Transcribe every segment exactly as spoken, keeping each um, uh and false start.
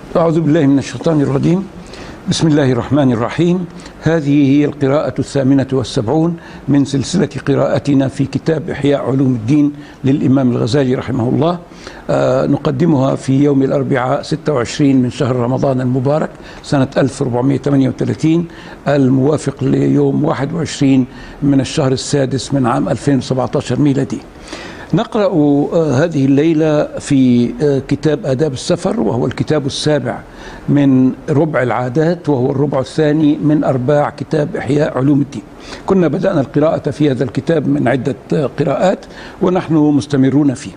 أعوذ بالله من الشيطان الرجيم. بسم الله الرحمن الرحيم. هذه هي القراءة الثامنة والسبعون من سلسلة قراءتنا في كتاب إحياء علوم الدين للإمام الغزالي رحمه الله. آه نقدمها في يوم الأربعاء ستة وعشرين من شهر رمضان المبارك سنة ألف وأربعمائة وثمانية وثلاثين الموافق ليوم واحد وعشرين من الشهر السادس من عام ألفين وسبعة عشر ميلادي. نقرأ هذه الليلة في كتاب آداب السفر، وهو الكتاب السابع من ربع العادات، وهو الربع الثاني من أرباع كتاب إحياء علوم الدين. كنا بدأنا القراءة في هذا الكتاب من عدة قراءات ونحن مستمرون فيه.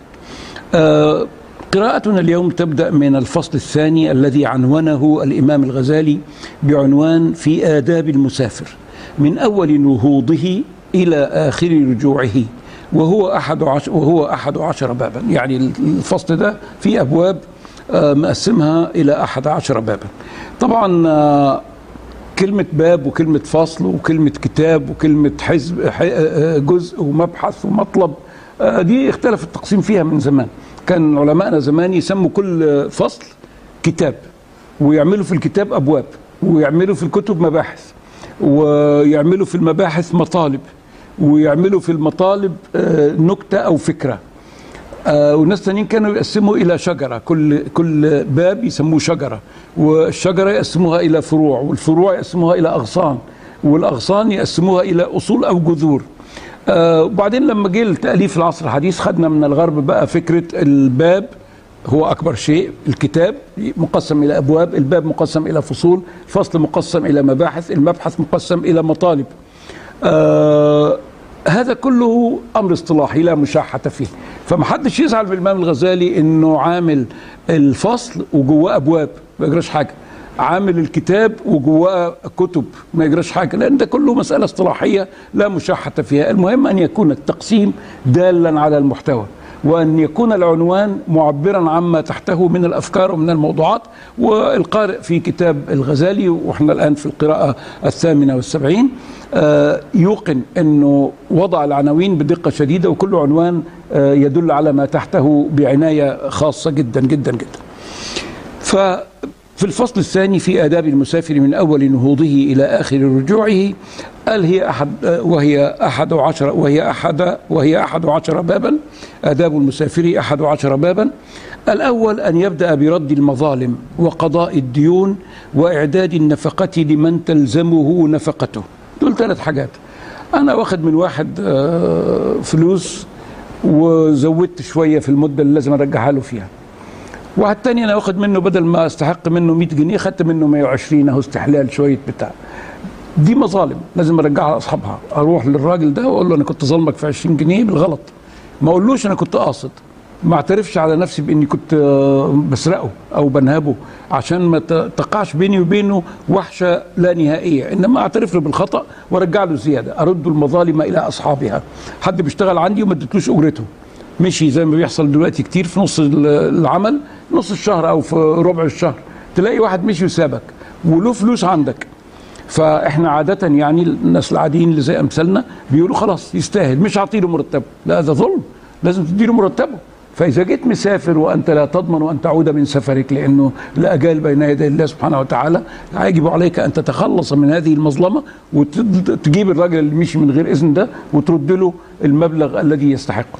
قراءتنا اليوم تبدأ من الفصل الثاني الذي عنونه الإمام الغزالي بعنوان في آداب المسافر، من أول نهوضه إلى آخر رجوعه، وهو أحد عشر وهو أحد عشر بابا. يعني الفصل ده في أبواب مقسمها إلى أحد عشر بابا. طبعا كلمة باب وكلمة فصل وكلمة كتاب وكلمة حزب جزء ومبحث ومطلب دي اختلف التقسيم فيها من زمان. كان علماءنا زمان يسموا كل فصل كتاب، ويعملوا في الكتاب أبواب، ويعملوا في الكتب مباحث، ويعملوا في المباحث مطالب، ويعملوا في المطالب نكتة أو فكرة. وناس تانيين كانوا يقسموا إلى شجرة، كل كل باب يسموه شجرة، والشجرة يقسموها إلى فروع، والفروع يقسموها إلى أغصان، والأغصان يقسموها إلى أصول أو جذور. وبعدين لما جه التأليف العصر الحديث خدنا من الغرب بقى فكرة الباب هو أكبر شيء، الكتاب مقسم إلى أبواب، الباب مقسم إلى فصول، الفصل مقسم إلى مباحث، المبحث مقسم إلى مطالب. آه هذا كله أمر اصطلاحي لا مشاحة فيه، فمحدش يزعل من الإمام الغزالي إنه عامل الفصل وجواه أبواب ما يجراش حاجة، عامل الكتاب وجواه كتب ما يجراش حاجة، لأن ده كله مسألة اصطلاحية لا مشاحة فيها. المهم أن يكون التقسيم دالا على المحتوى، وأن يكون العنوان معبرا عما تحته من الأفكار ومن الموضوعات. والقارئ في كتاب الغزالي، وإحنا الآن في القراءة الثامنة والسبعين، يوقن أنه وضع العناوين بدقة شديدة، وكل عنوان يدل على ما تحته بعناية خاصة جدا جدا جدا. ففي الفصل الثاني في آداب المسافر من أول نهوضه إلى آخر رجوعه، قال هي أحد وهي أحد عشر وهي أحد وهي أحد عشر بابا. آداب المسافر أحد عشر بابا. الأول أن يبدأ برد المظالم وقضاء الديون وإعداد النفقة لمن تلزمه نفقته. دول ثلاث حاجات. أنا واخد من واحد فلوس وزودت شوية في المدة اللي لازم أرجعها له فيها. واحد تاني أنا واخد منه بدل ما استحق منه مئة جنيه خدت منه مئة وعشرين، أهو استحلال شوية بتاع. دي مظالم لازم أرجعها لأصحابها. أروح للراجل ده وأقول له أنا كنت ظلمك في عشرين جنيه بالغلط، ما أقولوش أنا كنت قاصد، ما اعترفش على نفسي باني كنت بسرقه او بنهبه عشان ما تقعش بيني وبينه وحشه لا نهائيه، انما اعترف له بالخطا وارجع له زياده، ارد المظالم الى اصحابها. حد بيشتغل عندي وما اديتلوش اجرته، مشي زي ما بيحصل دلوقتي كتير في نص العمل، نص الشهر او في ربع الشهر تلاقي واحد مشي وسابك وله فلوس عندك. فاحنا عاده يعني الناس العاديين اللي زي امثالنا بيقولوا خلاص يستاهل مش هعطيله مرتبه، لا ده ظلم، لازم تديله مرتبه. فإذا جيت مسافر وأنت لا تضمن أن تعود من سفرك لأنه الأجال بين يدي الله سبحانه وتعالى، يجب عليك أن تتخلص من هذه المظلمة وتجيب الراجل اللي مشي من غير إذن ده وترد له المبلغ الذي يستحقه.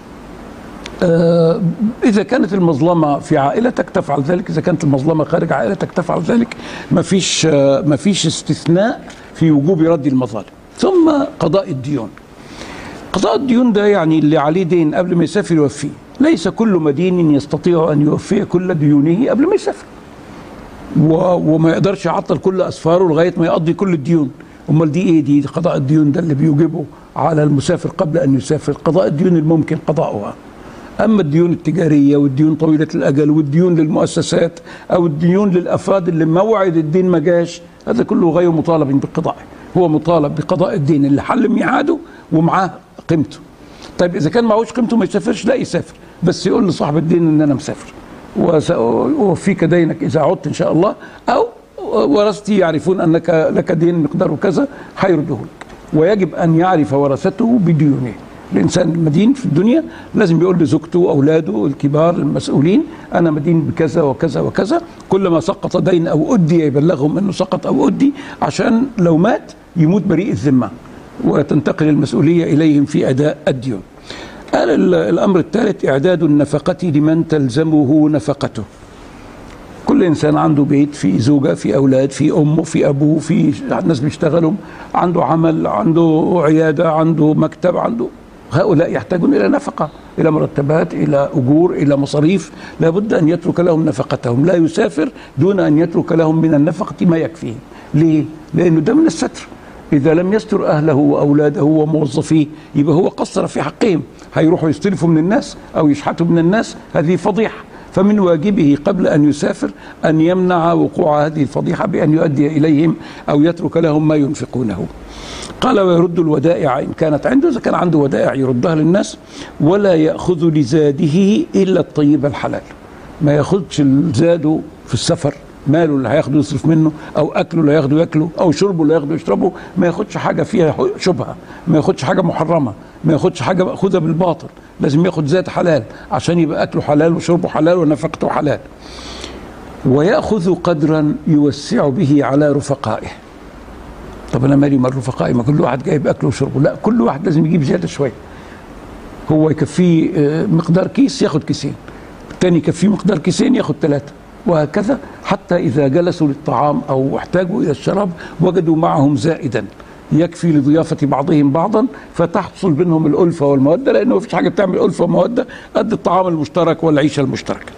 آه إذا كانت المظلمة في عائلتك تفعل ذلك، إذا كانت المظلمة خارج عائلتك تفعل ذلك. ما فيش آه ما فيش استثناء في وجوب رد المظالم. ثم قضاء الديون. قضاء الديون ده يعني اللي عليه دين قبل ما يسافر يوفيه. ليس كل مدين يستطيع أن يوفي كل ديونه قبل ما يسافر، وما يقدرش يعطل كل أسفاره لغاية ما يقضي كل الديون. أمال دي إيه؟ دي قضاء الديون ده اللي بيوجبه على المسافر قبل أن يسافر، قضاء الديون الممكن قضاؤها. أما الديون التجارية والديون طويلة الأجل والديون للمؤسسات أو الديون للأفراد اللي موعد الدين ما جاش، هذا كله غير مطالب بقضائه. هو مطالب بقضاء الدين اللي حل ميعاده ومعاه قيمته. طيب إذا كان معهوش قيمته ما يسافرش، لا يسافر، بس يقول لصاحب الدين ان انا مسافر ووفيك دينك اذا عدت ان شاء الله، او ورثتي يعرفون انك لك دين مقداره كذا هيرده لك. ويجب ان يعرف ورثته بديونه، الإنسان المدين في الدنيا لازم يقول لزوجته أولاده الكبار المسؤولين أنا مدين بكذا وكذا وكذا، كلما سقط دين أو أدي يبلغهم أنه سقط أو أدي، عشان لو مات يموت بريء الذمة وتنتقل المسؤولية إليهم في أداء الديون. قال الأمر الثالث إعداد النفقة لمن تلزمه نفقته. كل إنسان عنده بيت، في زوجة، في أولاد، في أمه، في أبوه، في ناس بيشتغلوا، عنده عمل، عنده عيادة، عنده مكتب، عنده، هؤلاء يحتاجون إلى نفقة، إلى مرتبات، إلى أجور، إلى مصاريف، لابد أن يترك لهم نفقتهم، لا يسافر دون أن يترك لهم من النفقة ما يكفيه. ليه؟ لأنه ده من الستر. إذا لم يستر أهله وأولاده وموظفيه يبقى هو قصر في حقهم، هيروحوا يستلفوا من الناس أو يشحتوا من الناس، هذه فضيحة. فمن واجبه قبل أن يسافر أن يمنع وقوع هذه الفضيحة بأن يؤدي إليهم أو يترك لهم ما ينفقونه. قال ويرد الودائع إن كانت عنده، إذا كان عنده ودائع يردها للناس، ولا يأخذ لزاده إلا الطيب الحلال. ما يأخذش زاده في السفر، ماله اللي هياخده يصرف منه، او اكله اللي هياخده ياكله، او شربه اللي هياخده يشربه، ما ياخدش حاجه فيها شبهه، ما ياخدش حاجه محرمه، ما ياخدش حاجه ماخوذه بالباطل، لازم ياخد زاد حلال عشان يبقى اكله حلال وشربه حلال ونفقته حلال. ويأخذ قدرا يوسع به على رفقائه. طب انا مالي من رفقائي؟ ما كل واحد جايب اكله وشربه، لا، كل واحد لازم يجيب زياده شويه. هو يكفيه مقدار كيس ياخد كيسين، الثاني يكفيه مقدار كيسين ياخد ثلاثه، وهكذا حتى إذا جلسوا للطعام أو احتاجوا إلى الشراب وجدوا معهم زائدا يكفي لضيافة بعضهم بعضا، فتحصل بينهم الألفة والمودة، لأنه ما فيش حاجة بتعمل ألفة ومودة قد الطعام المشترك والعيشة المشتركة.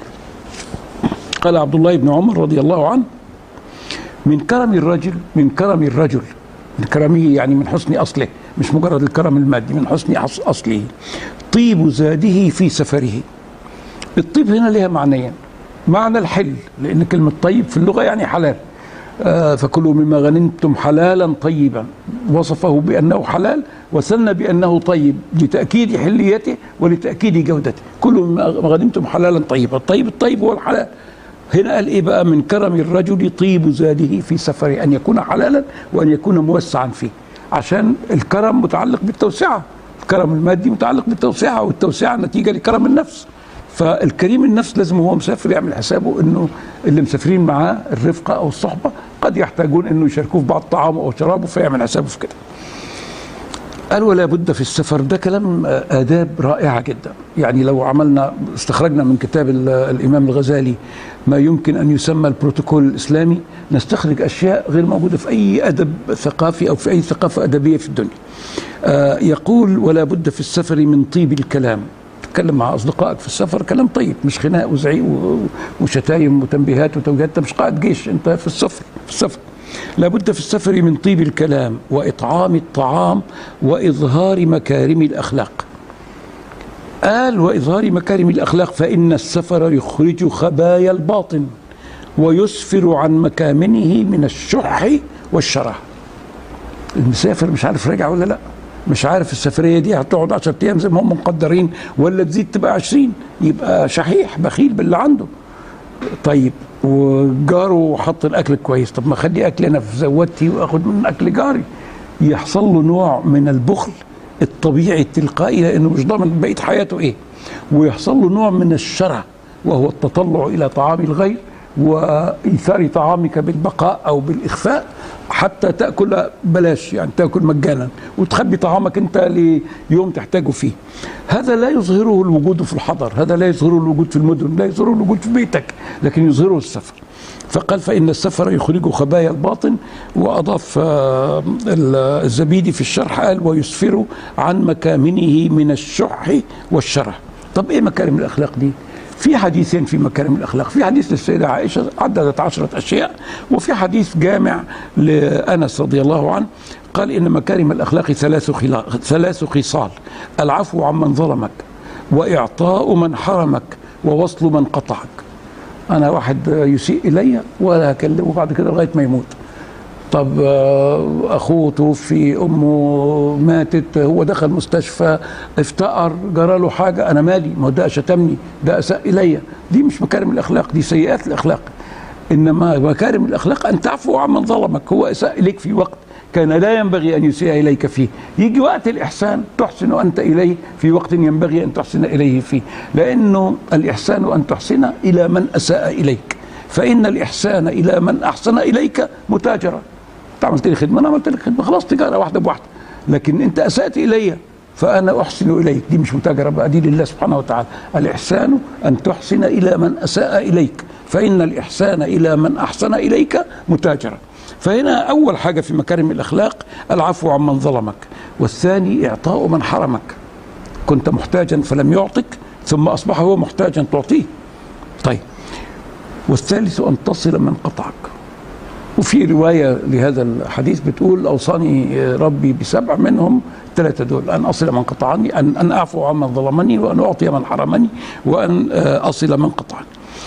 قال عبد الله بن عمر رضي الله عنه: من كرم الرجل من كرم الرجل من كرمه، يعني من حسن أصله، مش مجرد الكرم المادي، من حسن أصله، طيب زاده في سفره. الطيب هنا لها معنيين: معنى الحل، لأن كلمة طيب في اللغة يعني حلال، آه فكلوا مما غنمتم حلالا طيبا، وصفه بأنه حلال وثنى بأنه طيب لتأكيد حليته ولتأكيد جودته. كلوا مما غنمتم حلالا طيبا، الطيب الطيب هو الحلال. هنا قال إيه بقى؟ من كرم الرجل طيب زاده في سفره، أن يكون حلالا وأن يكون موسعا فيه، عشان الكرم متعلق بالتوسعة، الكرم المادي متعلق بالتوسعة، والتوسعة نتيجة لكرم النفس. فالكريم النفس لازم وهو مسافر يعمل حسابه انه اللي مسافرين معاه الرفقه او الصحبه قد يحتاجون انه يشاركوه في بعض طعامه او شرابه، فيعمل حسابه في كده. قال ولا بد في السفر، ده كلام آداب رائعة جدا. يعني لو عملنا استخرجنا من كتاب الإمام الغزالي ما يمكن أن يسمى البروتوكول الإسلامي، نستخرج أشياء غير موجودة في أي أدب ثقافي أو في أي ثقافة أدبية في الدنيا. آه يقول ولا بد في السفر من طيب الكلام. تتكلم مع أصدقائك في السفر كلام طيب، مش خناق وزعيق وشتايم وتنبيهات وتوجيهات، أنت مش قائد جيش، أنت في السفر في السفر لابد في السفر من طيب الكلام وإطعام الطعام وإظهار مكارم الأخلاق. قال وإظهار مكارم الأخلاق فإن السفر يخرج خبايا الباطن ويسفر عن مكامنه من الشح والشره. المسافر مش عارف راجع ولا لا، مش عارف السفرية دي هتقعد عشرة أيام زي ما هم مقدرين ولا تزيد تبقى عشرين، يبقى شحيح بخيل باللي عنده. طيب وجاره حط الاكل كويس، طب ما اخلي اكل انا في زودتي واخد من اكل جاري. يحصل له نوع من البخل الطبيعي التلقائي لانه مش ضامن بقيه حياته ايه، ويحصل له نوع من الشره وهو التطلع الى طعام الغير وايثار طعامك بالبقاء او بالاخفاء حتى تاكل بلاش، يعني تاكل مجانا وتخبي طعامك انت ليوم تحتاجه فيه. هذا لا يظهره الوجود في الحضر، هذا لا يظهره الوجود في المدن، لا يظهره الوجود في بيتك، لكن يظهره السفر. فقال فإن السفر يخرج خبايا الباطن، وأضاف الزبيدي في الشرح قال ويسفر عن مكامنه من الشح والشره. طب ايه مكارم الأخلاق دي؟ في حديثين في مكارم الأخلاق، في حديث للسيدة عائشة عددت عشرة أشياء، وفي حديث جامع لأنس رضي الله عنه قال إن مكارم الأخلاق ثلاث ثلاث خصال: العفو عمن ظلمك، وإعطاء من حرمك، ووصل من قطعك. أنا واحد يسيء إلي ولا أكلمه بعد كده لغاية ما يموت. طب أخوه توفي، أمه ماتت، هو دخل مستشفى، افتقر، جرى له حاجة، أنا مالي؟ ما هو ده شتمني، ده أساء إلي. دي مش مكارم الأخلاق، دي سيئات الأخلاق. إنما مكارم الأخلاق أن تعفو عمن ظلمك، هو أساء إليك في وقت كان لا ينبغي أن يسيء إليك فيه، يجي وقت الإحسان تحسن أنت إليه في وقت ينبغي أن تحسن إليه فيه، لأنه الإحسان أن تحسن إلى من أساء إليك، فإن الإحسان إلى من أحسن إليك متاجرة. أنت عملت لي خدمة، أنا عملت لك خدمة، خلاص تجارة واحدة بواحدة، لكن أنت أسأت إلي فأنا أحسن إليك، دي مش متاجرة بقى، دي لله سبحانه وتعالى. الإحسان أن تحسن إلى من أساء إليك، فإن الإحسان إلى من أحسن إليك متاجرة. فهنا أول حاجة في مكارم الأخلاق العفو عمن ظلمك، والثاني إعطاء من حرمك، كنت محتاجا فلم يعطك ثم أصبح هو محتاجا تعطيه. طيب، والثالث أن تصل من قطعك. وفي رواية لهذا الحديث بتقول أوصاني ربي بسبع، منهم ثلاثة دول: أن أصل من قطعني، أن أن أعفو عمن ظلمني، وأن أعطي من حرمني، وأن أصل من قطعني.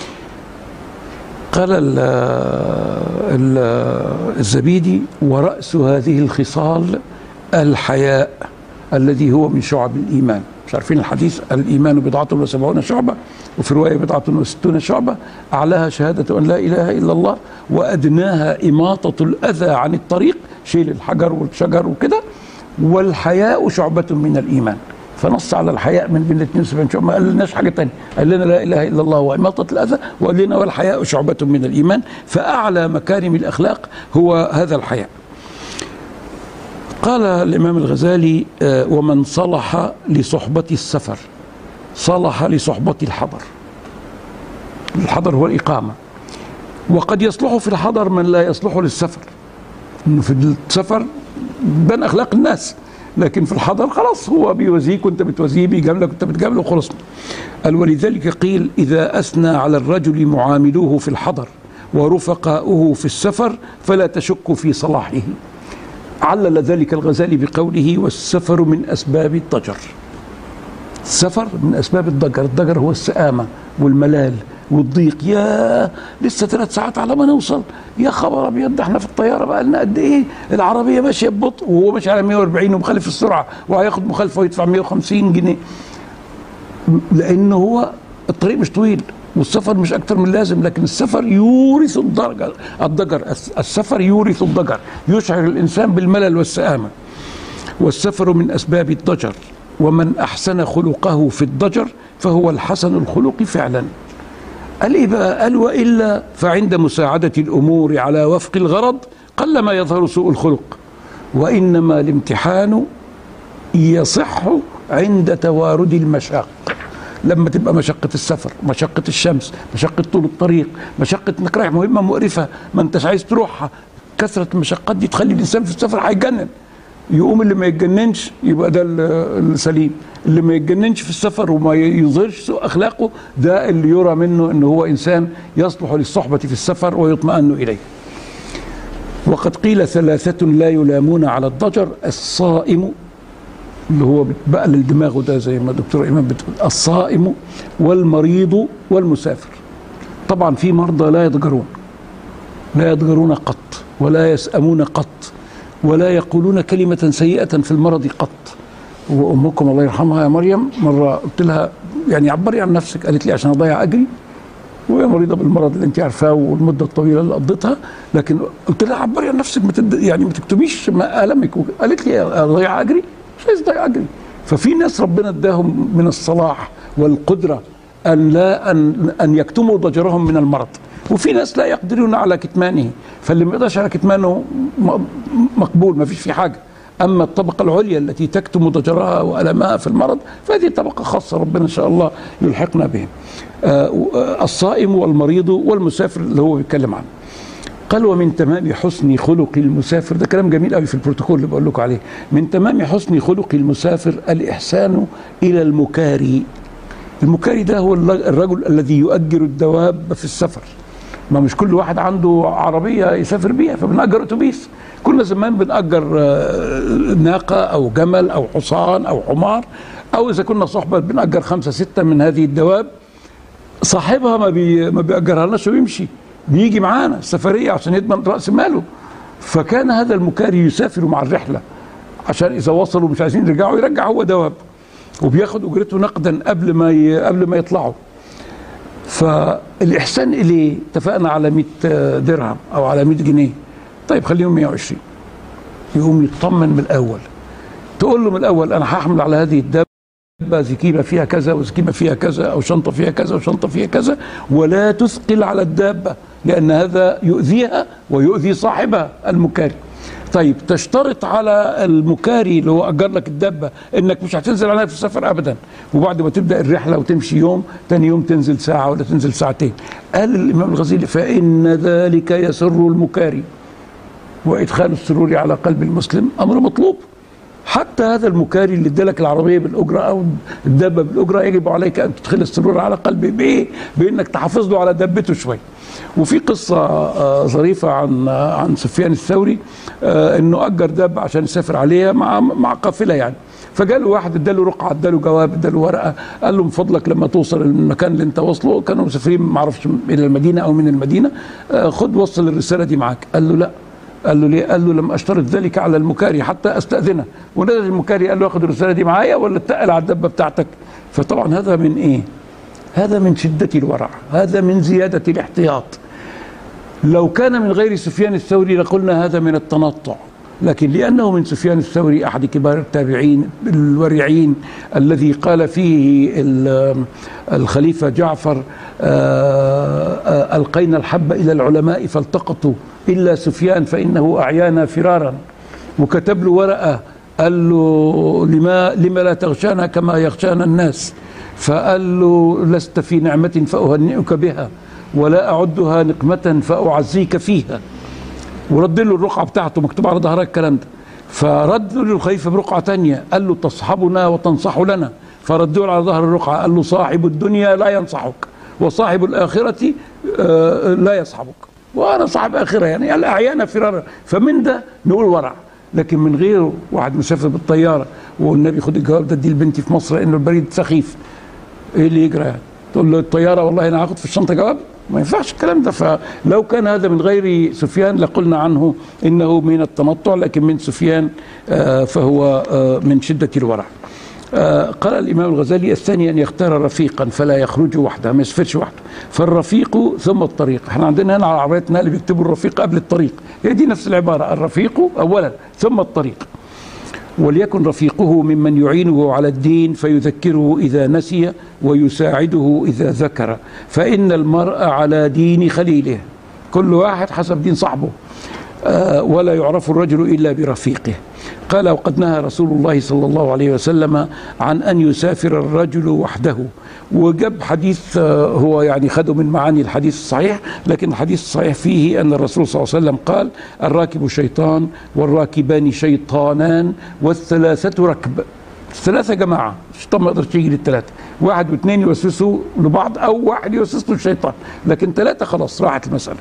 قال ال ال الزبيدي: ورأس هذه الخصال الحياء الذي هو من شعب الإيمان. مش عارفين الحديث: الإيمان بضعة وسبعون شعبة، وفي رواية بضعة وستون شعبة، أعلاها شهادة أن لا إله إلا الله، وأدناها إماطة الأذى عن الطريق، شيل الحجر والشجر وكده، والحياء شعبة من الإيمان. فنص على الحياء من بين الاثنين وسبعين شعبة، ما قال لناش حاجة تانية، قال لنا لا إله إلا الله وإماطة الأذى، وقال لنا والحياء شعبة من الإيمان. فأعلى مكارم الأخلاق هو هذا الحياء. قال الإمام الغزالي: ومن صلح لصحبة السفر صلح لصحبة الحضر. الحضر هو الإقامة، وقد يصلح في الحضر من لا يصلح للسفر، إنه في السفر بين أخلاق الناس، لكن في الحضر خلاص هو بيوزيك وانت بتوزيه، بيجاملك وانت بتجامله، وخلصنا. قال: ولذلك قيل: إذا أثنى على الرجل معاملوه في الحضر ورفقاؤه في السفر فلا تشك في صلاحه. علل ذلك الغزالي بقوله: والسفر من أسباب الضجر. السفر من أسباب الضجر، الضجر هو السآمة والملال والضيق، يا لسه ثلاث ساعات على ما نوصل، يا خبر ابيض، احنا في الطياره بقى لنا قد ايه، العربيه ماشيه ببطء وهو ماشي على مية وأربعين ومخالف السرعه، وهياخد مخالفه ويدفع مية وخمسين جنيه، لان هو الطريق مش طويل والسفر مش اكتر من اللازم، لكن السفر يورث الضجر، الضجر السفر يورث الضجر، يشعر الانسان بالملل والسآمه. والسفر من اسباب الضجر، ومن احسن خلقه في الضجر فهو الحسن الخلق فعلا. قال إيه بقى؟ قال: وإلا فعند مساعدة الأمور على وفق الغرض قلما يظهر سوء الخلق، وإنما الامتحان يصح عند توارد المشاق. لما تبقى مشقة السفر، مشقة الشمس، مشقة طول الطريق، مشقة انك رايح مهمة مقرفة ما انتش عايز تروحها، كثرة المشقات دي تخلي الإنسان في السفر هيتجنن. يقوم اللي ما يتجننش يبقى ده السليم، اللي ما يتجننش في السفر وما يظهرش سوء اخلاقه ده اللي يرى منه انه هو انسان يصلح للصحبة في السفر ويطمئن اليه. وقد قيل: ثلاثة لا يلامون على الضجر: الصائم، اللي هو بقلل دماغه ده زي ما الدكتور ايمان بتقول، الصائم والمريض والمسافر. طبعا في مرضى لا يضجرون، لا يضجرون قط، ولا يسأمون قط، ولا يقولون كلمة سيئة في المرض قط. وأمكم الله يرحمها يا مريم مرة قلت لها: يعني عبري عن نفسك. قالت لي: عشان أضيع أجري، وهي مريضة بالمرض اللي أنت عارفاه والمدة الطويلة اللي قضيتها، لكن قلت لها: عبري عن نفسك، ما تد... يعني ما تكتبيش ما ألمك. قالت لي: أضيع أجري؟ مش عايز أضيع أجري. ففي ناس ربنا اداهم من الصلاح والقدرة أن لا أن أن يكتموا ضجرهم من المرض، وفي ناس لا يقدرون على كتمانه، فاللي ما يقدرش على كتمانه مقبول، ما فيش فيه حاجة. أما الطبقة العليا التي تكتم ضجرها وألمها في المرض فهذه طبقة خاصة، ربنا إن شاء الله يلحقنا بهم. الصائم والمريض والمسافر اللي هو بيتكلم عنه. قال: ومن تمام حسن خلق المسافر، ده كلام جميل قوي في البروتوكول اللي بقول لكم عليه، من تمام حسن خلق المسافر الإحسان إلى المكاري. المكاري ده هو الرجل الذي يؤجر الدواب في السفر. ما مش كل واحد عنده عربية يسافر بيها، فبنأجر أتوبيس. كنا زمان بنأجر ناقة أو جمل أو حصان أو حمار، أو إذا كنا صحبة بنأجر خمسة ستة من هذه الدواب. صاحبها ما بي ما بيأجرها لناش ويمشي، بيجي معانا السفرية عشان يضمن رأس ماله. فكان هذا المكاري يسافر مع الرحلة عشان إذا وصلوا مش عايزين يرجعوا يرجع هو دواب، وبياخد أجرته نقدا قبل ما ي... قبل ما يطلعوا. فالإحسان إليه اتفقنا على مئة درهم أو على مئة جنيه، طيب خليهم مئة وعشرين، يقوم يطمن من الأول. تقول له من الأول أنا هحمل على هذه الدابة زكيبة فيها كذا وزكيبة فيها كذا أو شنطة فيها كذا وشنطة فيها كذا، ولا تثقل على الدابة لأن هذا يؤذيها ويؤذي صاحبها المكاري. طيب تشترط على المكاري اللي هو أجر لك الدابة إنك مش هتنزل عليها في السفر أبدا، وبعد ما تبدأ الرحلة وتمشي يوم، تاني يوم تنزل ساعة ولا تنزل ساعتين. قال الإمام الغزالي فإن ذلك يسر المكاري، وإدخال السرور على قلب المسلم أمر مطلوب. حتى هذا المكاري اللي ادالك العربيه بالاجره او الدابه بالاجره يجب عليك ان تدخل السرور على قلبه بايه؟ بانك تحافظ له على دابته شويه. وفي قصه ظريفه عن عن سفيان الثوري، انه اجر دابه عشان يسافر عليها مع مع قافله يعني. فجاله واحد اداله رقعه، اداله جواب، اداله ورقه، قال له من فضلك لما توصل المكان اللي انت واصله، كانوا مسافرين ما اعرفش الى المدينه او من المدينه، خد وصل الرساله دي معاك. قال له لا. قال له ليه؟ قال له لم اشترط ذلك على المكاري حتى استاذنه. ونزل المكاري قال له اخذ الرساله دي معايا ولا اتقل على الدبه بتاعتك؟ فطبعا هذا من ايه؟ هذا من شده الورع، هذا من زياده الاحتياط. لو كان من غير سفيان الثوري لقلنا هذا من التنطع، لكن لانه من سفيان الثوري احد كبار التابعين الورعين الذي قال فيه الخليفه جعفر القينا الحب الى العلماء فالتقطوا إلا سفيان فإنه أعيانا فرارا، وكتب له ورقة قال له لما, لما لا تغشانا كما يغشانا الناس، فقال له لست في نعمة فأهنئك بها ولا أعدها نقمة فأعزيك فيها، ورد له الرقعة بتاعته مكتوب على ظهرها الكلام ده. فرد له الخليفة برقعة تانية قال له تصحبنا وتنصح لنا، فردوا على ظهر الرقعة قال له صاحب الدنيا لا ينصحك وصاحب الآخرة لا يصحبك، وانا صاحب اخره يعني الاعيان فرارا. فمن ده نقول ورع، لكن من غيره واحد مسافر بالطياره والنبي خد الجواب ده اديه لبنتي في مصر لانه البريد سخيف، ايه اللي يجرى يعني؟ تقول له الطياره والله انا هاخد في الشنطه جواب؟ ما ينفعش الكلام ده. فلو كان هذا من غير سفيان لقلنا عنه انه من التنطع، لكن من سفيان آه فهو آه من شده الورع. آه قال الإمام الغزالي الثاني أن يختار رفيقا فلا يخرج وحده، ما يسافرش وحده. فالرفيق ثم الطريق. احنا عندنا هنا على عربيتنا اللي بيكتبوا الرفيق قبل الطريق، هي دي نفس العبارة، الرفيق أولا ثم الطريق. وليكن رفيقه ممن يعينه على الدين فيذكره إذا نسي ويساعده إذا ذكر، فإن المرء على دين خليله، كل واحد حسب دين صاحبه. آه ولا يعرف الرجل إلا برفيقه. قال وقد نهى رسول الله صلى الله عليه وسلم عن أن يسافر الرجل وحده. وجاب حديث آه هو يعني خده من معاني الحديث الصحيح، لكن الحديث الصحيح فيه أن الرسول صلى الله عليه وسلم قال الراكب شيطان والراكبان شيطانان والثلاثة ركب. الثلاثة جماعة، الشيطان ما يقدرش يجي للثلاثة، واحد واثنين يوسوسوا لبعض أو واحد يوسوس له الشيطان، لكن ثلاثة خلاص راحت المسألة.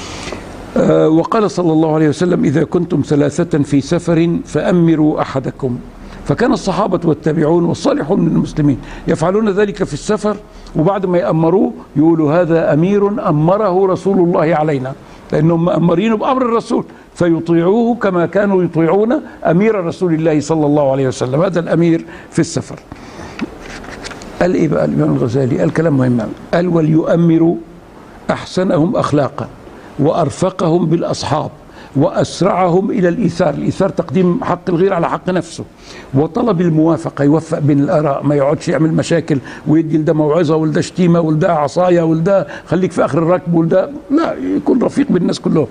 آه وقال صلى الله عليه وسلم إذا كنتم ثلاثة في سفر فأمروا أحدكم. فكان الصحابة والتابعون والصالحون من المسلمين يفعلون ذلك في السفر، وبعد ما يأمروه يقولوا هذا أمير أمره رسول الله علينا، لأنهم مأمرين بأمر الرسول فيطيعوه كما كانوا يطيعون أمير رسول الله صلى الله عليه وسلم. هذا الأمير في السفر. قال إيه بقى الإمام الغزالي؟ قال كلام مهم، قال وليؤمروا أحسنهم أخلاقا وأرفقهم بالأصحاب وأسرعهم إلى الإيثار. الإيثار تقديم حق الغير على حق نفسه، وطلب الموافقة، يوفق بين الآراء، ما يقعدش يعمل مشاكل ويدي لده موعظة ولده شتيمة ولده عصاية ولده خليك في آخر الركب ولده، لا، يكون رفيق بالناس كلهم.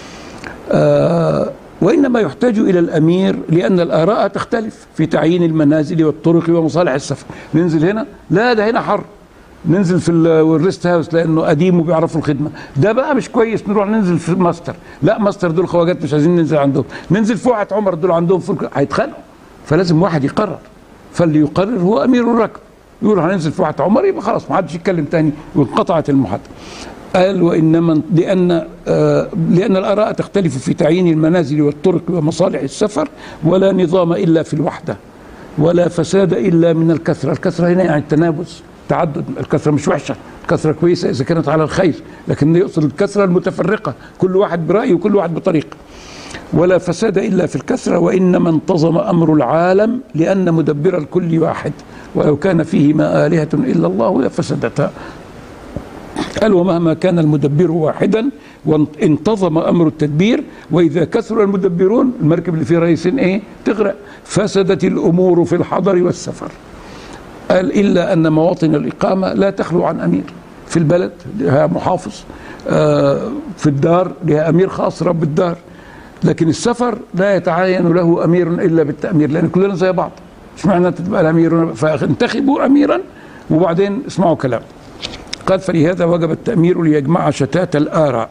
آه وإنما يحتاج إلى الأمير لأن الآراء تختلف في تعيين المنازل والطرق ومصالح السفر. ننزل هنا، لا ده هنا حر، ننزل في الريست هاوس لانه قديم وبيعرفوا الخدمه، ده بقى مش كويس نروح ننزل في ماستر، لا ماستر دول خواجات مش عايزين ننزل عندهم، ننزل فوحة عمر دول عندهم فلك، هيتخانقوا. فلازم واحد يقرر، فاللي يقرر هو امير الركب، يقول هننزل فوحة عمر يبقى خلاص ما حدش يتكلم تاني وانقطعت المحادثه. قال وانما لان آه لان الاراء تختلف في تعيين المنازل والطرق ومصالح السفر، ولا نظام الا في الوحده، ولا فساد الا من الكثره. الكثره هنا يعني التنابز، تعدد. الكثرة مش وحشة، الكثرة كويسة إذا كانت على الخير، لكن يقصد الكثرة المتفرقة، كل واحد برأيه وكل واحد بطريقة. ولا فساد إلا في الكثرة، وإنما انتظم أمر العالم لأن مدبر الكل واحد، ولو كان فيهما آلهة إلا الله لفسدتا. قال ومهما كان المدبر واحدا وانتظم أمر التدبير، وإذا كثر المدبرون المركب اللي فيه رئيسين إيه تغرق. فسدت الأمور في الحضر والسفر. قال إلا أن مواطن الإقامة لا تخلو عن أمير. في البلد لها محافظ، في الدار لها أمير خاص رب الدار، لكن السفر لا يتعين له أمير إلا بالتأمير، لأن كلنا زي بعض. مش معنى تبقى الأمير، فانتخبوا أميرا وبعدين اسمعوا كلام. قال فلهذا وجب التأمير ليجمع شتات الآراء.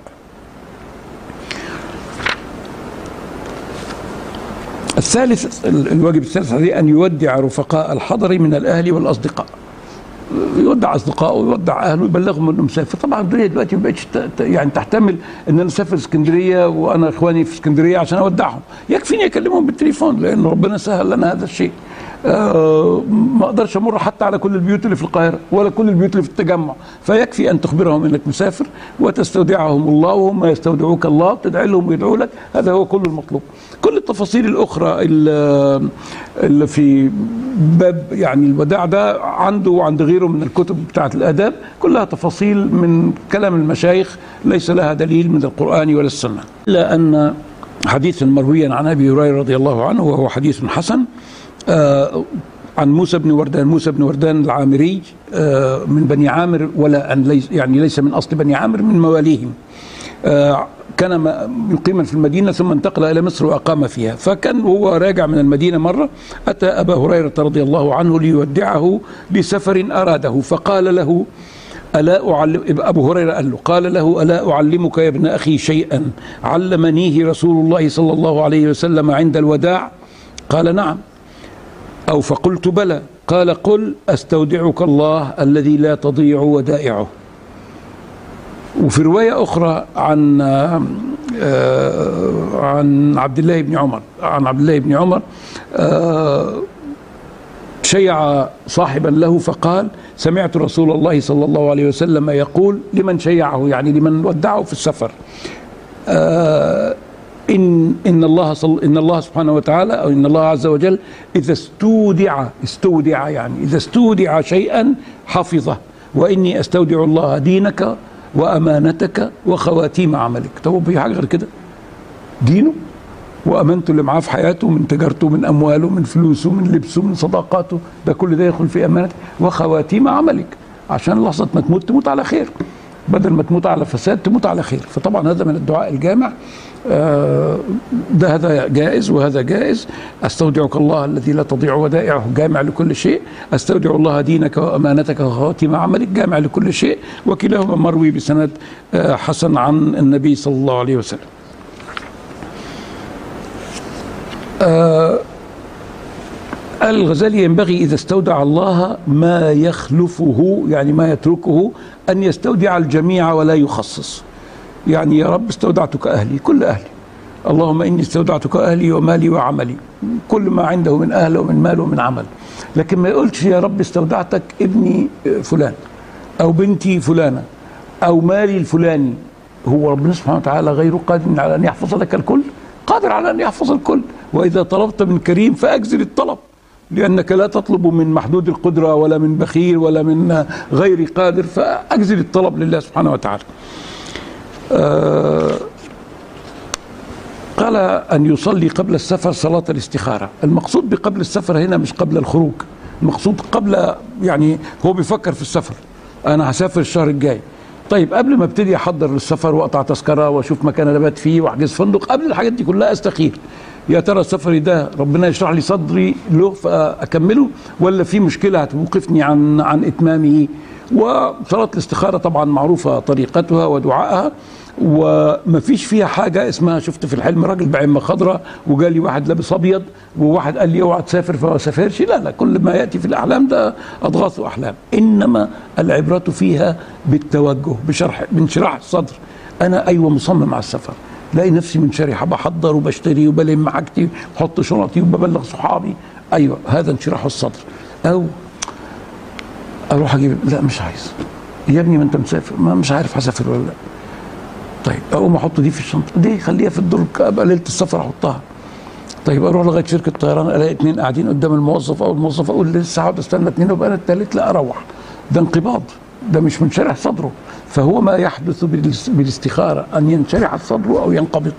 الثالث، الواجب الثالث عليه أن يودع رفقاء الحضر من الأهل والأصدقاء. يودع أصدقائه ويودع أهله ويبلغهم أنه مسافر. طبعا الدنيا دلوقتي ما بقتش يعني تحتمل أن أنا أسافر اسكندرية وأنا إخواني في اسكندرية عشان أودعهم، يكفيني أكلمهم بالتليفون لأن ربنا سهل لنا هذا الشيء. آه ما أقدرش أمر حتى على كل البيوت اللي في القاهرة ولا كل البيوت اللي في التجمع، فيكفي أن تخبرهم أنك مسافر وتستودعهم الله وهم يستودعوك الله، تدعي لهم ويدعوا لك. هذا هو كل المطلوب. كل التفاصيل الأخرى اللي في باب يعني الوداع ده عنده وعند غيره من الكتب بتاعة الآداب كلها تفاصيل من كلام المشايخ ليس لها دليل من القرآن ولا السنة، إلا أن حديثا مرويا عن أبي هريرة رضي الله عنه وهو حديث حسن آه عن موسى بن وردان. موسى بن وردان العامري آه من بني عامر، ولا أن ليس يعني ليس من أصل بني عامر، من مواليهم. آه كان مقيما في المدينة ثم انتقل إلى مصر وأقام فيها. فكان هو راجع من المدينة مرة أتى أبا هريرة رضي الله عنه ليودعه لسفر أراده، فقال له ألا أعلم أبو هريرة قال له قال له ألا أعلمك يا ابن أخي شيئا علمنيه رسول الله صلى الله عليه وسلم عند الوداع؟ قال نعم. أو فقلت بلى. قال قل أستودعك الله الذي لا تضيع ودائعه. وفي رواية أخرى عن عن عبد الله بن عمر عن عبد الله بن عمر شيع صاحبا له فقال سمعت رسول الله صلى الله عليه وسلم يقول لمن شيعه يعني لمن ودعه في السفر إن إن الله صل إن الله سبحانه وتعالى أو إن الله عز وجل إذا استودع استودع يعني إذا استودع شيئا حفظه، وإني أستودع الله دينك وأمانتك وخواتيم عملك. طب في حاجة غير كده؟ دينه وأمانته اللي معاه في حياته من تجارته من أمواله من فلوسه من لبسه من صداقاته، ده كل ده يدخل في أمانته. وخواتيم عملك عشان لحظة ما تموت تموت على خير، بدل ما تموت على فساد تموت على خير. فطبعا هذا من الدعاء الجامع. ده هذا جائز وهذا جائز. استودعك الله الذي لا تضيع ودائعه جامع لكل شيء، استودع الله دينك وامانتك وخواتيم عملك جامع لكل شيء، وكلاهما مروي بسند حسن عن النبي صلى الله عليه وسلم. الغزالي ينبغي إذا استودع الله ما يخلفه يعني ما يتركه أن يستودع الجميع ولا يخصص. يعني يا رب استودعتك أهلي كل أهلي، اللهم إني استودعتك أهلي ومالي وعملي، كل ما عنده من أهل ومن مال ومن عمل. لكن ما يقولش يا رب استودعتك ابني فلان أو بنتي فلانة أو مالي الفلاني. هو ربنا سبحانه وتعالى غير قادر على أن يحفظ لك الكل؟ قادر على أن يحفظ الكل. وإذا طلبت من كريم فأجزل الطلب، لأنك لا تطلب من محدود القدرة ولا من بخيل ولا من غير قادر، فأجزل الطلب لله سبحانه وتعالى. آه قال أن يصلي قبل السفر صلاة الاستخارة. المقصود بقبل السفر هنا مش قبل الخروج، المقصود قبل، يعني هو بيفكر في السفر، أنا هسافر الشهر الجاي. طيب قبل ما ابتدي احضر للسفر واقطع تذكره واشوف مكان انا بات فيه واحجز فندق، قبل الحاجات دي كلها استخير يا ترى سفري ده ربنا يشرح لي صدري له فاكمله ولا في مشكله هتوقفني عن عن اتمامه. وصلاه الاستخاره طبعا معروفه طريقتها ودعائها، وما فيش فيها حاجه اسمها شفت في الحلم راجل بعمه خضراء وجالي واحد لابس ابيض وواحد قال لي اوعى تسافر فما سافرش. لا لا، كل ما ياتي في الاحلام ده اضغاث واحلام، انما العبره فيها بالتوجه بشرح بانشراح الصدر. انا ايوه مصمم على السفر، لاقي نفسي منشرحه بحضر وبشتري وبلم حاجتي بحط شنطي وببلغ صحابي، ايوه هذا انشراح الصدر. او اروح اجيب، لا مش عايز يا ابني ما انت مسافر، ما مش عارف هسافر ولا لا. طيب اقوم احط دي في الشنطه، دي خليها في الدرج ابقى ليله السفر احطها. طيب اروح لغايه شركه طيران الاقي اثنين قاعدين قدام الموظف او الموظف، اقول لسه هقعد استنى اثنين وابقى انا الثالث، لا اروح. ده انقباض، ده مش منشرح صدره. فهو ما يحدث بالاستخارة أن ينشرح الصدر أو ينقبض.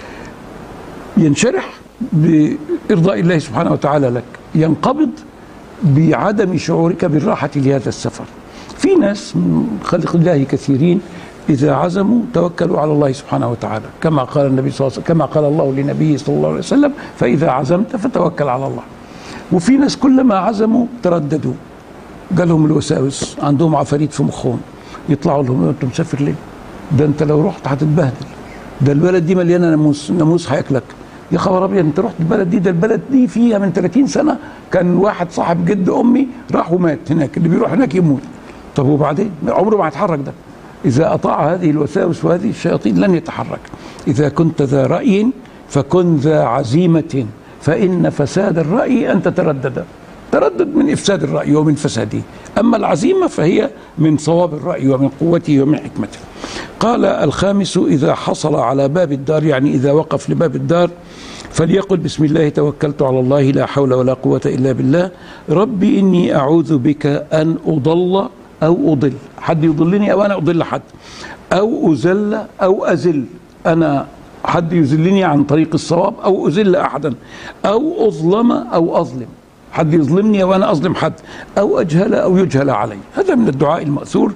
ينشرح بإرضاء الله سبحانه وتعالى لك، ينقبض بعدم شعورك بالراحة لهذا السفر. في ناس من خلق الله كثيرين إذا عزموا توكلوا على الله سبحانه وتعالى، كما قال النبي صلى الله عليه وسلم، كما قال الله لنبيه صلى الله عليه وسلم: فإذا عزمت فتوكل على الله. وفي ناس كلما عزموا ترددوا، جالهم الوساوس، عندهم عفاريت في مخهم، يطلعوا لهم: انت مسافر ليه؟ ده انت لو رحت هتتبهدل، ده البلد دي مليانه ناموس، ناموس هياكلك. يا خبر ابيض، انت رحت البلد دي، ده البلد دي فيها من ثلاثين سنه كان واحد صاحب جد امي راح ومات هناك، اللي بيروح هناك يموت. طب وبعدين؟ عمره ما هيتحرك ده. اذا اطاع هذه الوساوس وهذه الشياطين لن يتحرك. اذا كنت ذا راي فكن ذا عزيمه، فان فساد الراي ان تتردد. تردد من افساد الراي ومن فساده، اما العزيمه فهي من صواب الراي ومن قوته ومن حكمته. قال الخامس: اذا حصل على باب الدار، يعني اذا وقف لباب الدار، فليقل: بسم الله توكلت على الله لا حول ولا قوة إلا بالله، ربي إني أعوذ بك أن أضل أو أضل، حد يضلني أو أنا أضل حد، أو أزل أو أزل، أنا حد يزلني عن طريق الصواب أو أزل أحدا، أو أظلم أو أظلم، حد يظلمني وأنا أظلم حد، أو أجهل أو يجهل علي. هذا من الدعاء المأثور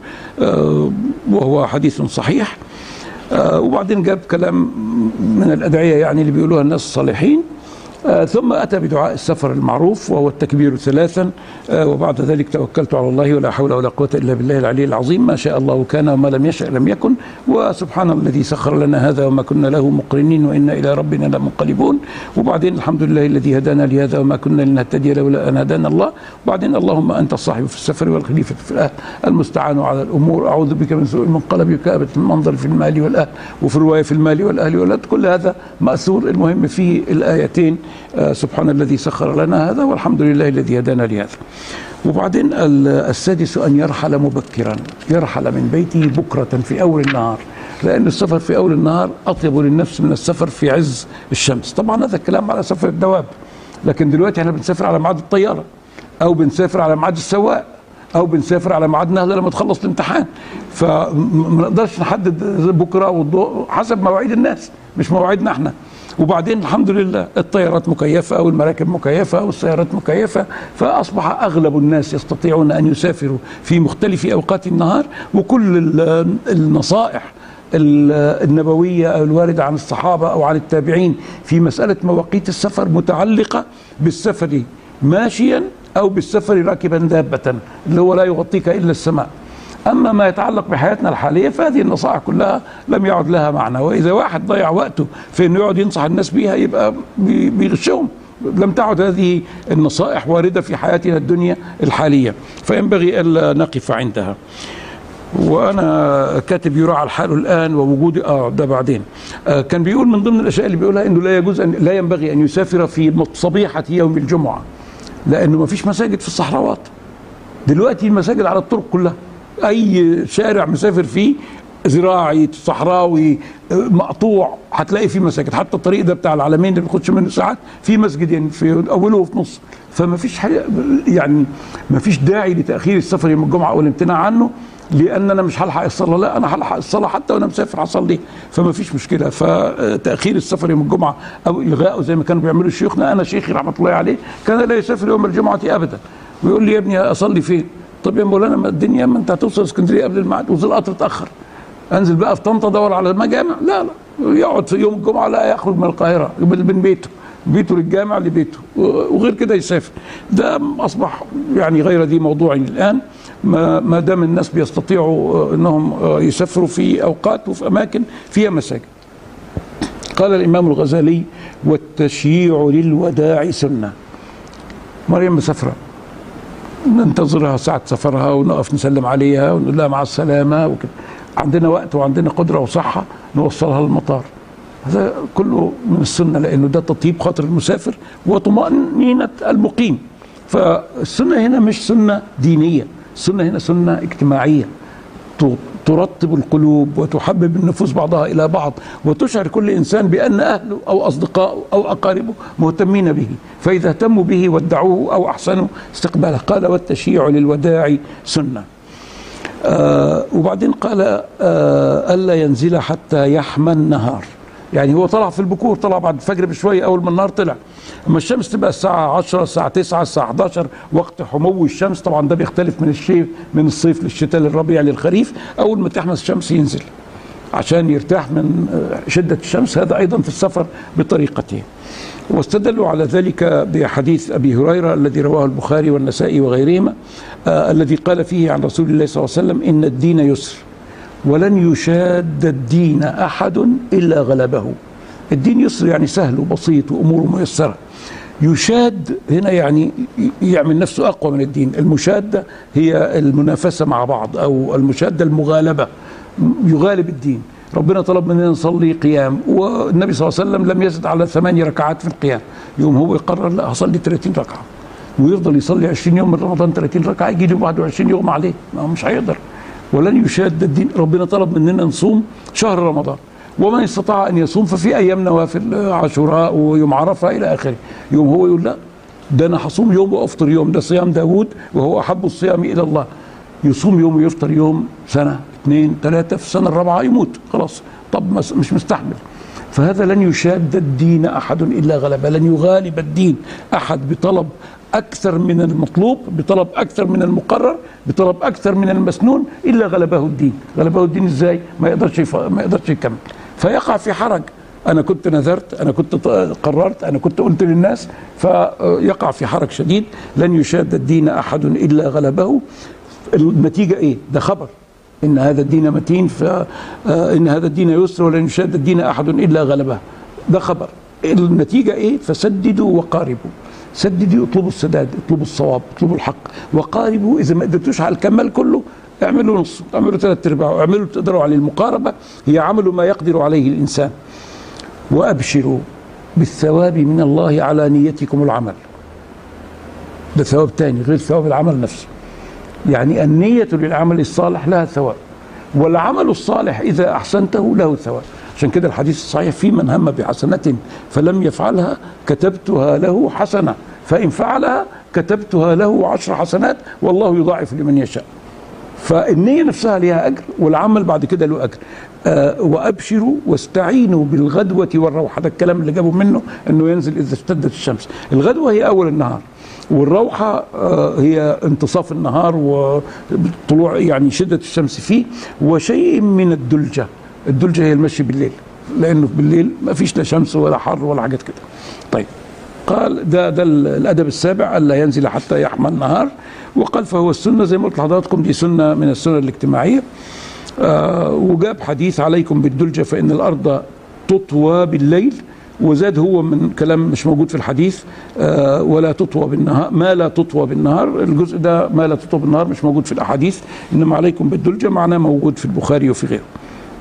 وهو حديث صحيح. آه وبعدين جاب كلام من الأدعية يعني اللي بيقولوها الناس الصالحين. آه ثم أتى بدعاء السفر المعروف وهو التكبير ثلاثا، آه وبعد ذلك توكلت على الله ولا حول ولا قوة إلا بالله العلي العظيم، ما شاء الله كان وما لم يشأ لم يكن، وسبحان الذي سخر لنا هذا وما كنا له مقرنين وإنا إلى ربنا لمنقلبون. وبعدين الحمد لله الذي هدانا لهذا وما كنا لنهتدي لولا أن هدانا الله. وبعدين اللهم أنت الصاحب في السفر والخليفة في الأهل المستعان على الأمور، أعوذ بك من سوء المنقلب وكآبة المنظر في المال والأهل، وفي الرواية في المال والأهل والأولاد. كل هذا مأثور. المهم في الآيتين: آه سبحان الذي سخر لنا هذا والحمد لله الذي هدانا لهذا. وبعدين السادس: أن يرحل مبكرا، يرحل من بيته بكرة في أول النهار، لأن السفر في أول النهار أطيب للنفس من السفر في عز الشمس. طبعا هذا الكلام على سفر الدواب، لكن دلوقتي احنا بنسافر على ميعاد الطيارة، أو بنسافر على ميعاد السواق، أو بنسافر على ميعاد نهضة لما تخلص الامتحان. فما نقدرش نحدد بكرة والضوء حسب مواعيد الناس، مش مواعيدنا احنا. وبعدين الحمد لله الطيارات مكيفة والمراكب مكيفة والسيارات مكيفة، فأصبح أغلب الناس يستطيعون أن يسافروا في مختلف أوقات النهار. وكل النصائح النبوية الواردة عن الصحابة أو عن التابعين في مسألة مواقيت السفر متعلقة بالسفر ماشيا أو بالسفر راكبا دابة، اللي هو لا يغطيك إلا السماء. أما ما يتعلق بحياتنا الحالية فهذه النصائح كلها لم يعد لها معنى، وإذا واحد ضيع وقته في أنه يقعد ينصح الناس بيها يبقى بيغشهم. لم تعد هذه النصائح واردة في حياتنا الدنيا الحالية، فينبغي ألا نقف عندها. وأنا كاتب يراعى الحال الآن ووجودي آه ده بعدين. آه كان بيقول من ضمن الأشياء اللي بيقولها إنه لا يجوز أن لا ينبغي أن يسافر في صبيحة يوم الجمعة، لأنه ما فيش مساجد في الصحراوات. دلوقتي المساجد على الطرق كلها، أي شارع مسافر فيه زراعي صحراوي مقطوع هتلاقي فيه مساجد. حتى الطريق ده بتاع العلمين اللي بنخش منه ساعات في مسجدين في أوله وفي نص. فما فيش حاجة يعني ما فيش داعي لتأخير السفر يوم الجمعة أو الامتناع عنه، لأن أنا مش هلحق الصلاة. لا، أنا هلحق الصلاة حتى وأنا مسافر هصلي، فما فيش مشكلة. فتأخير السفر يوم الجمعة أو إلغائه زي ما كانوا بيعملوا شيوخنا. أنا شيخي رحمة الله عليه كان لا يسافر يوم الجمعة أبدا، ويقول لي: يا ابني أصلي فين؟ طب يا مولانا ما الدنيا، ما انت هتوصل اسكندريه قبل الميعاد وزي القطر اتاخر، انزل بقى في طنطا ادور على المجامع؟ لا لا، يقعد في يوم الجمعه لا يخرج من القاهره من بيته، بيته للجامع لبيته، وغير كده يسافر. ده اصبح يعني غير ذي موضوع الان، ما دام الناس بيستطيعوا انهم يسافروا في اوقات وفي اماكن فيها مساجد. قال الامام الغزالي: والتشييع للوداع سنه. مريم مسافره، ننتظرها ساعة سفرها ونقف نسلم عليها ونقول لها مع السلامة وكده. عندنا وقت وعندنا قدرة وصحة نوصلها للمطار. هذا كله من السنة، لأنه ده تطيب خاطر المسافر وطمأنينة المقيم. فالسنة هنا مش سنة دينية، السنة هنا سنة اجتماعية ترطب القلوب وتحبب النفوس بعضها إلى بعض، وتشعر كل إنسان بأن أهله أو أصدقائه أو أقاربه مهتمين به، فإذا اهتموا به ودعوه أو أحسنوا استقباله. قال: والتشييع للوداع سنة. آه وبعدين قال آه ألا ينزل حتى يحمى النهار. يعني هو طلع في البكور، طلع بعد الفجر بشوية، أول ما النهار طلع. أما الشمس تبقى الساعة عشرة، الساعة تسعة، الساعة حداشر، وقت حمو الشمس. طبعا ده بيختلف من الشيء من الصيف للشتاء للربيع للخريف. أول ما تحمى الشمس ينزل عشان يرتاح من شدة الشمس. هذا أيضا في السفر بطريقته. واستدلوا على ذلك بحديث أبي هريرة الذي رواه البخاري والنسائي وغيرهما، آه الذي قال فيه عن رسول الله صلى الله عليه وسلم: إن الدين يسر ولن يشاد الدين أحد إلا غلبه. الدين يسر يعني سهل وبسيط وأموره ميسرة. يشاد هنا يعني يعمل نفسه أقوى من الدين. المشادة هي المنافسة مع بعض، أو المشادة المغالبة، يغالب الدين. ربنا طلب مننا نصلي قيام، والنبي صلى الله عليه وسلم لم يزد على ثماني ركعات في القيام. يوم هو يقرر لا هصلي ثلاثين ركعة، ويفضل يصلي عشرين يوم من رمضان ثلاثين ركعة، يجي له واحد وعشرين يوم عليه، ما هو مش هيقدر. ولن يشاد الدين. ربنا طلب مننا نصوم شهر رمضان، ومن استطاع أن يصوم ففي أيام نوافل، عاشوراء ويوم عرفة إلى آخره. يوم هو يقول لا، ده أنا هصوم يوم وأفطر يوم، ده صيام داود وهو أحب الصيام إلى الله. يصوم يوم ويفطر يوم، سنة اثنين ثلاثة، في السنة الرابعة يموت خلاص. طب مش مستحمل. فهذا لن يشاد الدين أحد إلا غلبه. لن يغالب الدين أحد بطلب أكثر من المطلوب، بطلب أكثر من المقرر، بطلب أكثر من المسنون، إلا غلبه الدين. غلبه الدين إزاي؟ ما يقدرش يف... ما يقدرش يكمل، فيقع في حرج. أنا كنت نذرت، أنا كنت قررت، أنا كنت قلت للناس، فيقع في حرج شديد. لن يشاد الدين أحد إلا غلبه. النتيجة إيه؟ ده خبر إن هذا الدين متين، فإن هذا الدين يسر ولن يشاد الدين أحد إلا غلبه. ده خبر. النتيجة إيه؟ فسددوا وقاربوا. سددوا، اطلبوا السداد، اطلبوا الصواب، اطلبوا الحق. وقاربوا، إذا ما قدرتوش على الكمال كله اعملوا نص، اعملوا ثلاث ارباع، اعملوا تقدروا عليه. المقاربة هي عمل ما يقدر عليه الإنسان. وأبشروا بالثواب من الله على نيتكم العمل. ده ثواب تاني غير ثواب العمل نفسه. يعني النية للعمل الصالح لها ثواب، والعمل الصالح إذا أحسنته له ثواب. عشان كده الحديث الصحيح: في من هم بحسنة فلم يفعلها كتبتها له حسنة، فإن فعلها كتبتها له عشر حسنات، والله يضاعف لمن يشاء. فالنية نفسها لها أجر، والعمل بعد كده له أجر. آه وأبشروا واستعينوا بالغدوة والروحة. ده الكلام اللي جابوا منه أنه ينزل إذا اشتدت الشمس. الغدوة هي أول النهار، والروحة آه هي انتصاف النهار وطلوع يعني شدة الشمس فيه، وشيء من الدلجة. الدلجة هي المشي بالليل، لأنه بالليل ما فيش لا شمس ولا حر ولا حاجات كده. طيب، قال ده ده الأدب السابع: ألا ينزل حتى يحمى النهار. وقال فهو السنة، زي ما قلت لحضراتكم دي سنة من السنة الاجتماعية. آه وجاب حديث: عليكم بالدلجة فإن الأرض تطوى بالليل. وزاد هو من كلام مش موجود في الحديث: آه ولا تطوى بالنهار، ما لا تطوى بالنهار. الجزء ده ما لا تطوى بالنهار مش موجود في الأحاديث، إنما عليكم بالدلجة معناه موجود في البخاري وفي غيره.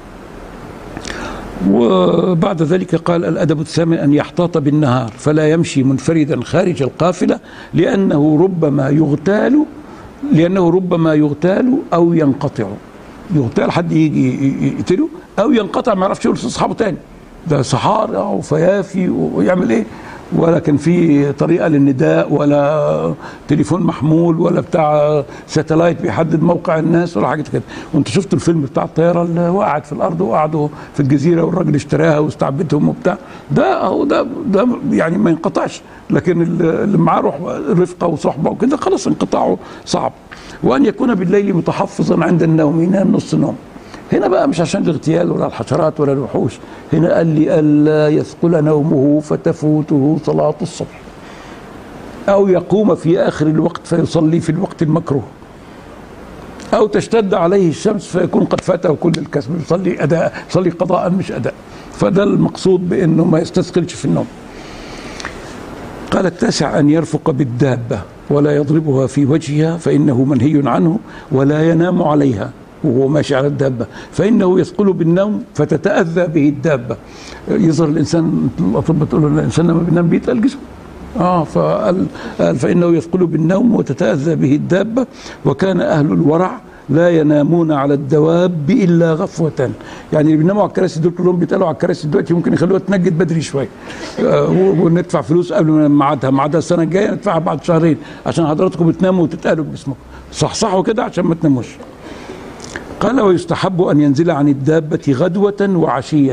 وبعد ذلك قال: الأدب الثامن أن يحتاط بالنهار فلا يمشي منفردا خارج القافلة، لأنه ربما يغتال لأنه ربما يغتال أو ينقطع. يغتال، حد يجي يقتله، أو ينقطع، ما يعرفش يقول لأصحابه تاني. ده صحارى وفيافي ويعمل إيه، ولا كان في طريقة للنداء، ولا تليفون محمول، ولا بتاع ساتلايت بيحدد موقع الناس، ولا حاجة كده. وانت شفتوا الفيلم بتاع الطيارة اللي وقعت في الأرض وقعدوا في الجزيرة والراجل اشتراها واستعبدهم وبتاع ده، أهو ده ده يعني ما ينقطعش. لكن اللي معاه روح رفقة وصحبة وكده خلاص انقطاعه صعب. وأن يكون بالليل متحفظا عند النوم، ينام نص نوم. هنا بقى مش عشان الاغتيال ولا الحشرات ولا الوحوش، هنا قال لي: ألا يثقل نومه فتفوته صلاة الصبح، أو يقوم في آخر الوقت فيصلي في الوقت المكروه، أو تشتد عليه الشمس فيكون قد فاته كل الكسب، يصلي أداء، يصلي قضاء مش أداء. فده المقصود بأنه ما يستثقلش في النوم. قال التاسع: أن يرفق بالدابة ولا يضربها في وجهها فإنه منهي عنه، ولا ينام عليها وهو ماشي على الدابة، فإنه يثقل بالنوم فتتأذى به الدابة. يظهر الإنسان، الأطباء تقول له الإنسان لما بينام بيتقل جسمه. آه فقال فإنه يثقل بالنوم وتتأذى به الدابة. وكان أهل الورع لا ينامون على الدواب إلا غفوة. يعني اللي بيناموا على الكراسي دول كلهم بيتقالوا على الكراسي دلوقتي، ممكن يخلوها تنجد بدري شوية، آه وندفع فلوس قبل ما ميعادها، ميعادها السنة الجاية ندفعها بعد شهرين عشان حضراتكم تناموا وتتقالوا بجسمكم. صحصحوا كده عشان ما تناموش. قال ويستحب أن ينزل عن الدابة غدوة وعشية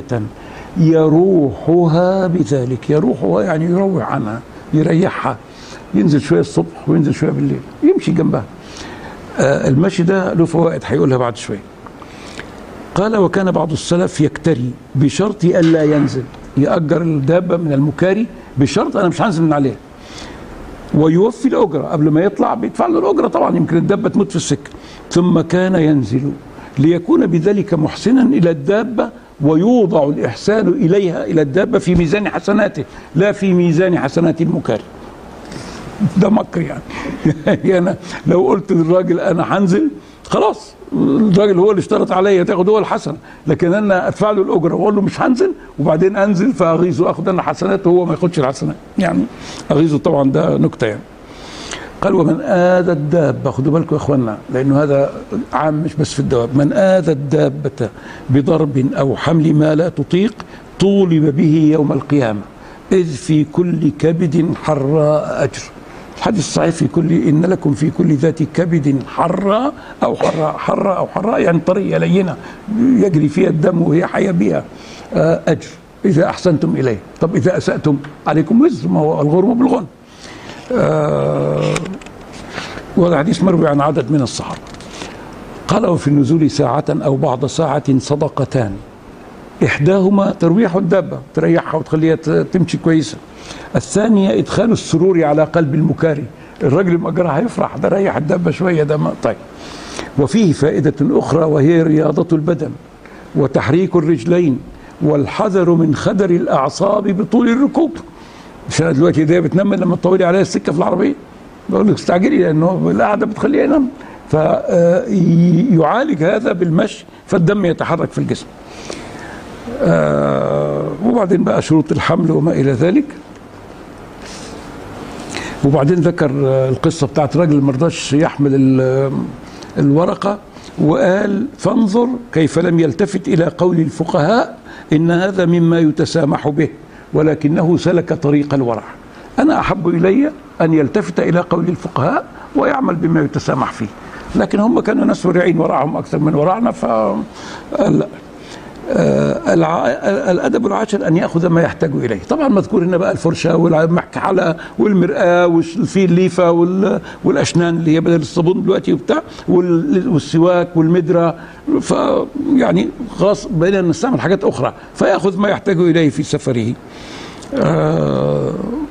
يروحها بذلك. يروحها يعني يروح عنها، يريحها، ينزل شوية الصبح وينزل شوية بالليل، يمشي جنبها. آه المشي ده له فوائد هيقولها بعد شوية. قال وكان بعض السلف يكتري بشرط ألا ينزل، يأجر الدابة من المكاري بشرط أنا مش هنزل من عليها، ويوفي الأجرة قبل ما يطلع، بيدفع له الأجرة طبعا، يمكن الدابة تموت في السكة. ثم كان ينزل ليكون بذلك محسنا إلى الدابة، ويوضع الإحسان إليها إلى الدابة في ميزان حسناته لا في ميزان حسنات المكاري. ده مكر يعني. يعني أنا لو قلت للراجل أنا هنزل خلاص، الراجل هو اللي اشترط عليا تاخد هو الحسنه، لكن انا ادفع له الاجره واقول له مش هنزل وبعدين انزل فاغيظه، اخد انا حسنات وهو ما ياخدش الحسنات، يعني اغيظه طبعا. ده نكته يعني. قال ومن آذى الدابة، خدوا بالكم يا اخوانا لانه هذا عام مش بس في الدواب، من آذى الدابة بضرب او حمل ما لا تطيق طولب به يوم القيامة اذ في كل كبد حراء اجر. الحديث الصحيح في كل إن لكم في كل ذات كبد حراء أو حراء، حراء أو حراء يعني طرية لينة يجري فيها الدم وهي حية بها أجر إذا أحسنتم إليه. طب إذا أسأتم عليكم وزر، ما هو الغرم بالغن. آه وهذا حديث مروي عن عدد من الصحابة. قال وفي النزول ساعة أو بعض ساعة صدقتان، إحداهما ترويح الدابة، تريحها وتخليها تمشي كويسة. الثانية إدخال السرور على قلب المكاري، الرجل المأجرها هيفرح، ده ريح الدابة شوية ده ما. طيب وفيه فائدة أخرى وهي رياضة البدن وتحريك الرجلين والحذر من خدر الأعصاب بطول الركوب. عشان دلوقتي ده بتنام لما تطولي عليها السكة في العربية، بقول لك استعجلي لأنه القعدة بتخليه ينام، فيعالج هذا بالمشي فالدم يتحرك في الجسم. آه وبعدين بقى شروط الحمل وما إلى ذلك. وبعدين ذكر القصة بتاعت راجل ما رضاش يحمل الورقة وقال فانظر كيف لم يلتفت إلى قول الفقهاء إن هذا مما يتسامح به ولكنه سلك طريق الورع. أنا أحب إلي أن يلتفت إلى قول الفقهاء ويعمل بما يتسامح فيه، لكن هم كانوا ناس ورعين ورعهم أكثر من ورعنا. ف آه الأدب العاشر أن يأخذ ما يحتاج إليه. طبعا مذكور هنا بقى الفرشة والمكحلة والمرآة وفي الليفة والأشنان اللي هي بدل الصابون دلوقتي وبتاع، والسواك والمدرة، فيعني خلاص بقينا نستعمل حاجات أخرى، فيأخذ ما يحتاج إليه في سفره. آه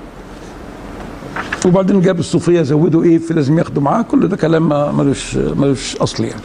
وبعدين جاب الصوفية زودوا إيه في لازم ياخدوا معاه، كل ده كلام ملوش ملوش أصل يعني.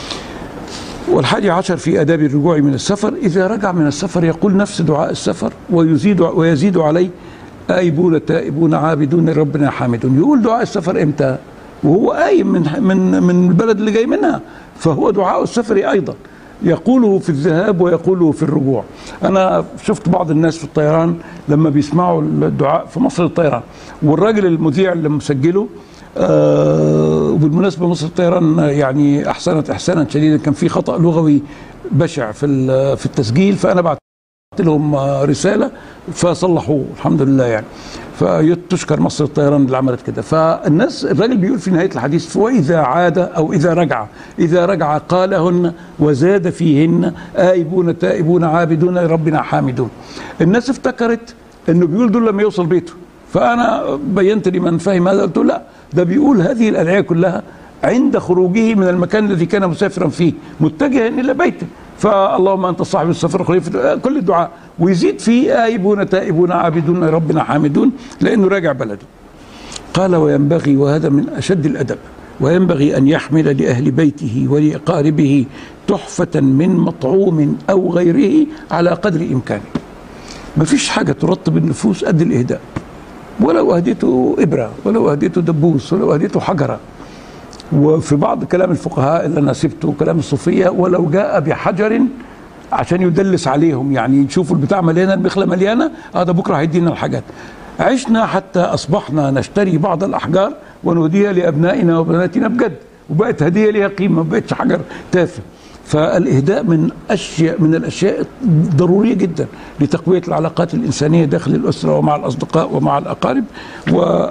والحادي عشر في آداب الرجوع من السفر، إذا رجع من السفر يقول نفس دعاء السفر ويزيد ويزيد عليه آيبون تائبون عابدون ربنا حامدون. يقول دعاء السفر إمتى؟ وهو قايم من من من البلد اللي جاي منها، فهو دعاء السفر أيضا يقوله في الذهاب ويقوله في الرجوع. أنا شفت بعض الناس في الطيران لما بيسمعوا الدعاء في مصر الطيران، والراجل المذيع اللي مسجله آه وبالمناسبة مصر الطيران يعني أحسنت إحسانا شديدا، كان في خطأ لغوي بشع في في التسجيل، فأنا بعت لهم رسالة فصلحوه الحمد لله يعني، فتشكر مصر الطيران اللي عملت كده. فالناس الراجل بيقول في نهاية الحديث وإذا عاد أو إذا رجع، إذا رجع قالهن وزاد فيهن آيبون تائبون عابدون ربنا حامدون. الناس افتكرت إنه بيقول دول لما يوصل بيته، فأنا بينت لمن فهم هذا قلت لا، ده بيقول هذه الأدعية كلها عند خروجه من المكان الذي كان مسافرا فيه متجها إلى بيته، فاللهم أنت صاحب السفر خليفة كل الدعاء، ويزيد فيه آيبون تائبون عابدون ربنا حامدون لأنه راجع بلده. قال وينبغي، وهذا من أشد الأدب، وينبغي أن يحمل لأهل بيته ولأقاربه تحفة من مطعوم أو غيره على قدر إمكانه. ما فيش حاجة ترطب النفوس قد الإهداء، ولو أهديته إبرة، ولو أهديته دبوس، ولو أهديته حجرة. وفي بعض كلام الفقهاء اللي أنا سبته كلام الصوفية ولو جاء بحجر عشان يدلس عليهم، يعني يشوفوا البتاع مليانة، البخلة مليانة، هذا بكرة هيدينا الحاجات. عشنا حتى أصبحنا نشتري بعض الأحجار ونهديها لأبنائنا وبناتنا بجد، وبقت هدية لها قيمة، ما بقتش حجر تافه. فالإهداء من أشياء من الأشياء ضرورية جدا لتقوية العلاقات الإنسانية داخل الأسرة ومع الأصدقاء ومع الأقارب،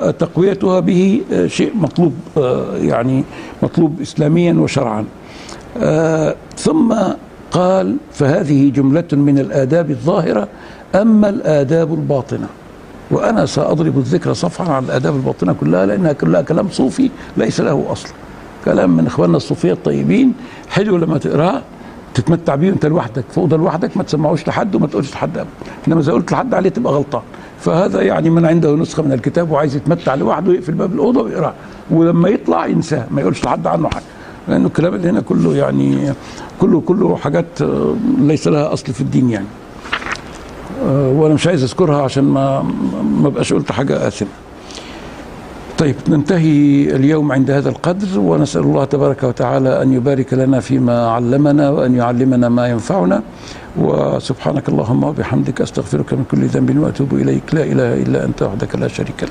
وتقويتها به شيء مطلوب، يعني مطلوب إسلاميا وشرعا. آه ثم قال فهذه جملة من الآداب الظاهرة، أما الآداب الباطنة، وأنا سأضرب الذكر صفحا على الآداب الباطنة كلها، لأنها كلها كلام صوفي ليس له أصل، كلام من إخواننا الصوفية الطيبين، حلو لما تقراه تتمتع بيه أنت لوحدك في أوضة لوحدك، ما تسمعوش لحد وما تقولش لحد أبدا، إنما إذا قلت لحد عليه تبقى غلطان. فهذا يعني من عنده نسخة من الكتاب وعايز يتمتع لوحده يقفل باب الأوضة ويقراه، ولما يطلع ينساه ما يقولش لحد عنه حاجة، لأنه الكلام اللي هنا كله يعني كله كله حاجات ليس لها أصل في الدين يعني. وأنا مش عايز أذكرها عشان ما ما بقاش قلت حاجة آثمة. طيب ننتهي اليوم عند هذا القدر، ونسأل الله تبارك وتعالى أن يبارك لنا فيما علمنا وأن يعلمنا ما ينفعنا، وسبحانك اللهم وبحمدك أستغفرك من كل ذنب وأتوب إليك، لا إله إلا أنت وحدك لا شريك لك.